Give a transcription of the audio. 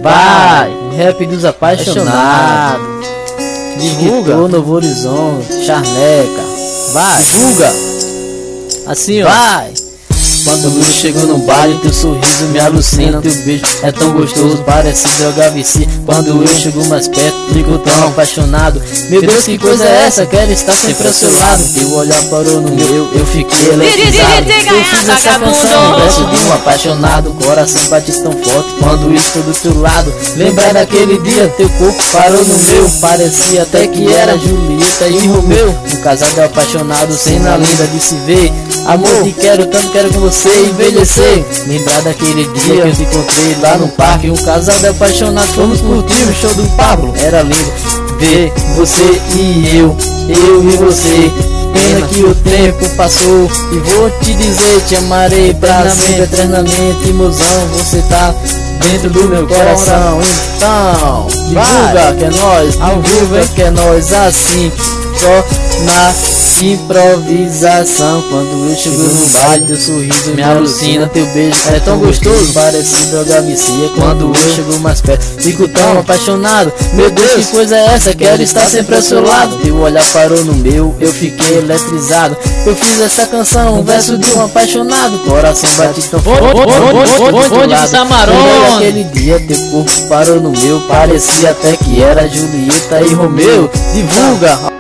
Vai, rap dos apaixonados. Divulga o Novo Horizonte, Charneca. Vai, divulga. Assim ó. Vai. Quando eu chego no baile, teu sorriso me alucina. Teu beijo é tão gostoso, parece droga vicia. Quando eu chego mais perto, fico tão apaixonado. Meu Deus, que coisa é essa? Quero estar sempre ao seu lado. Teu olhar parou no meu, eu fiquei eletrizado. Eu fiz essa canção, verso de um apaixonado. Coração bate tão forte quando estou do teu lado. Lembrar daquele dia, teu corpo parou no meu. Parecia até que era Julieta e Romeu. Um casal de apaixonado, cena linda de se ver. Amor, te quero tanto, quero com você envelhecer. Lembrar daquele dia que eu te encontrei lá no parque. Um casal de apaixonados, fomos curtir o show do Pablo. Era lindo ver você e eu e você. Pena que o tempo passou e vou te dizer, te amarei pra sempre, eternamente. Mozão, você tá dentro do meu coração. Então, divulga que é nós, ao vivo é que é nós, assim, só na improvisação. Quando eu chego no baile, teu sorriso me alucina. Teu beijo é tão gostoso, parece droga vicia. Quando eu chego mais perto, fico tão apaixonado. Meu Deus, que coisa é essa? Quero estar sempre ao seu lado. Teu olhar parou no meu, eu fiquei eletrizado. Eu fiz essa canção, um verso de um apaixonado. Coração bate tão forte. Onde está Marona? Aquele dia teu corpo parou no meu. Parecia até que era Julieta e Romeu. Divulga.